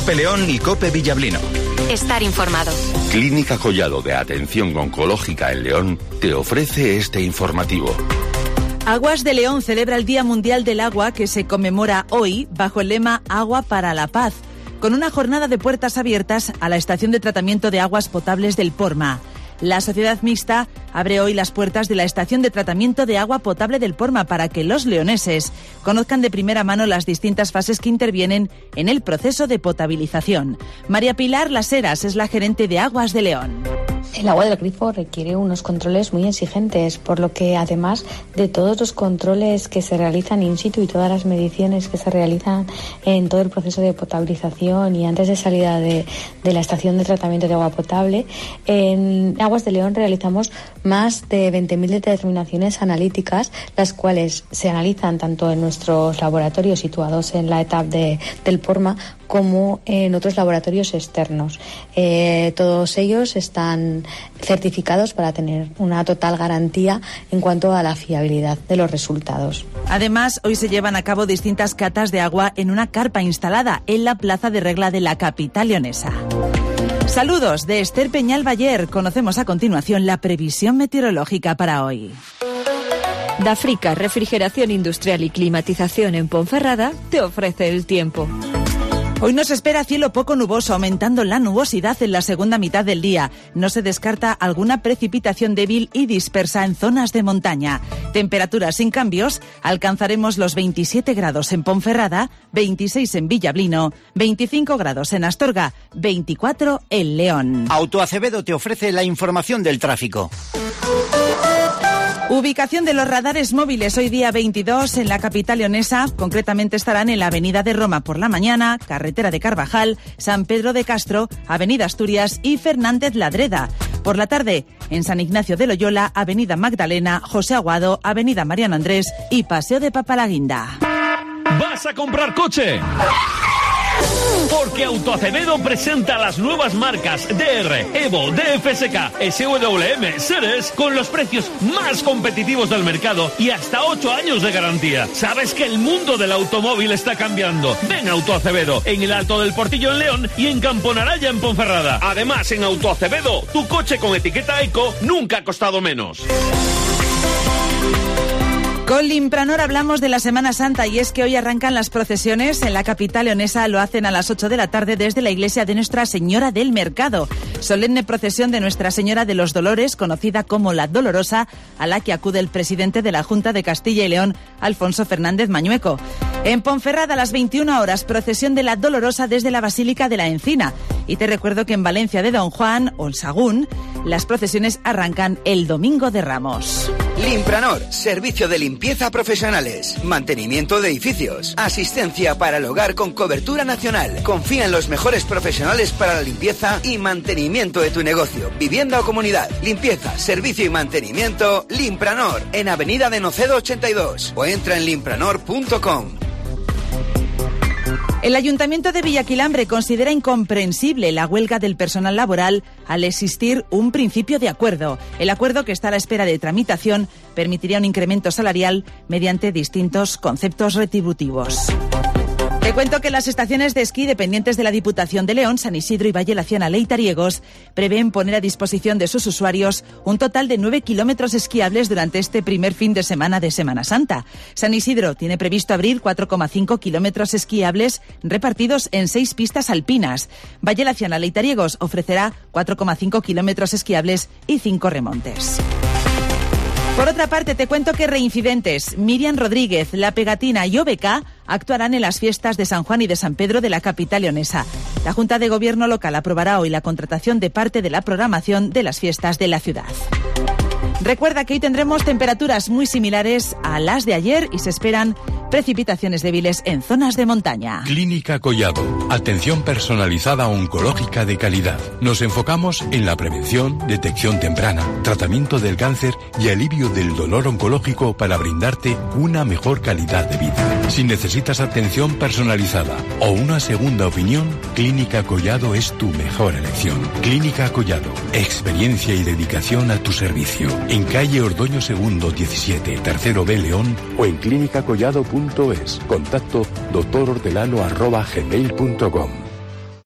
COPE León y COPE Villablino. Estar informado. Clínica Collado de Atención Oncológica en León te ofrece este informativo. Aguas de León celebra el Día Mundial del Agua, que se conmemora hoy bajo el lema Agua para la Paz, con una jornada de puertas abiertas a la estación de tratamiento de aguas potables del Porma. La sociedad mixta abre hoy las puertas de la estación de tratamiento de agua potable del Porma para que los leoneses conozcan de primera mano las distintas fases que intervienen en el proceso de potabilización. María Pilar Las Heras es la gerente de Aguas de León. El agua del grifo requiere unos controles muy exigentes, por lo que además de todos los controles que se realizan in situ y todas las mediciones que se realizan en todo el proceso de potabilización y antes de salida de la estación de tratamiento de agua potable, en Aguas de León realizamos más de 20.000 determinaciones analíticas, las cuales se analizan tanto en nuestros laboratorios situados en la etapa del Porma como en otros laboratorios externos. Todos ellos están certificados para tener una total garantía en cuanto a la fiabilidad de los resultados. Además, hoy se llevan a cabo distintas catas de agua en una carpa instalada en la Plaza de Regla de la capital leonesa. Saludos de Esther Peñal Bayer. Conocemos a continuación la previsión meteorológica para hoy. Dafrica, refrigeración industrial y climatización en Ponferrada, te ofrece el tiempo. Hoy nos espera cielo poco nuboso, aumentando la nubosidad en la segunda mitad del día. No se descarta alguna precipitación débil y dispersa en zonas de montaña. Temperaturas sin cambios, alcanzaremos los 27 grados en Ponferrada, 26 en Villablino, 25 grados en Astorga, 24 en León. Autoacevedo te ofrece la información del tráfico. Ubicación de los radares móviles hoy día 22 en la capital leonesa. Concretamente estarán en la Avenida de Roma por la mañana, Carretera de Carvajal, San Pedro de Castro, Avenida Asturias y Fernández Ladreda. Por la tarde, en San Ignacio de Loyola, Avenida Magdalena, José Aguado, Avenida Mariano Andrés y Paseo de Papalaguinda. ¿Vas a comprar coche? Porque Autoacevedo presenta las nuevas marcas DR, Evo, DFSK, SWM, Seres con los precios más competitivos del mercado y hasta 8 años de garantía. ¿Sabes que el mundo del automóvil está cambiando? Ven a Autoacevedo, en el Alto del Portillo en León y en Camponaraya en Ponferrada. Además, en Autoacevedo, tu coche con etiqueta eco nunca ha costado menos. Con Limpranor hablamos de la Semana Santa y es que hoy arrancan las procesiones en la capital leonesa. Lo hacen a las 8 de la tarde desde la iglesia de Nuestra Señora del Mercado. Solemne procesión de Nuestra Señora de los Dolores, conocida como la Dolorosa, a la que acude el presidente de la Junta de Castilla y León, Alfonso Fernández Mañueco. En Ponferrada a las 21 horas, procesión de la Dolorosa desde la Basílica de la Encina. Y te recuerdo que en Valencia de Don Juan o el Sagún, las procesiones arrancan el Domingo de Ramos. Limpranor, servicio de limpieza profesionales, mantenimiento de edificios, asistencia para el hogar con cobertura nacional. Confía en los mejores profesionales para la limpieza y mantenimiento de tu negocio, vivienda o comunidad. Limpieza, servicio y mantenimiento, Limpranor, en Avenida de Nocedo 82 o entra en limpranor.com. El Ayuntamiento de Villaquilambre considera incomprensible la huelga del personal laboral al existir un principio de acuerdo. El acuerdo, que está a la espera de tramitación, permitiría un incremento salarial mediante distintos conceptos retributivos. Te cuento que las estaciones de esquí dependientes de la Diputación de León, San Isidro y Valle Laciana Leitariegos prevén poner a disposición de sus usuarios un total de 9 kilómetros esquiables durante este primer fin de semana de Semana Santa. San Isidro tiene previsto abrir 4,5 kilómetros esquiables repartidos en 6 pistas alpinas. Valle Laciana Leitariegos ofrecerá 4,5 kilómetros esquiables y 5 remontes. Por otra parte, te cuento que reincidentes Miriam Rodríguez, La Pegatina y OBK actuarán en las fiestas de San Juan y de San Pedro de la capital leonesa. La Junta de Gobierno local aprobará hoy la contratación de parte de la programación de las fiestas de la ciudad. Recuerda que hoy tendremos temperaturas muy similares a las de ayer y se esperan precipitaciones débiles en zonas de montaña. Clínica Collado. Atención personalizada oncológica de calidad. Nos enfocamos en la prevención, detección temprana, tratamiento del cáncer y alivio del dolor oncológico para brindarte una mejor calidad de vida. Si necesitas atención personalizada o una segunda opinión, Clínica Collado es tu mejor elección. Clínica Collado. Experiencia y dedicación a tu servicio. En calle Ordoño II 17, Tercero B, León, o en clínicacollado.es. Contacto doctorhortelano@gmail.com.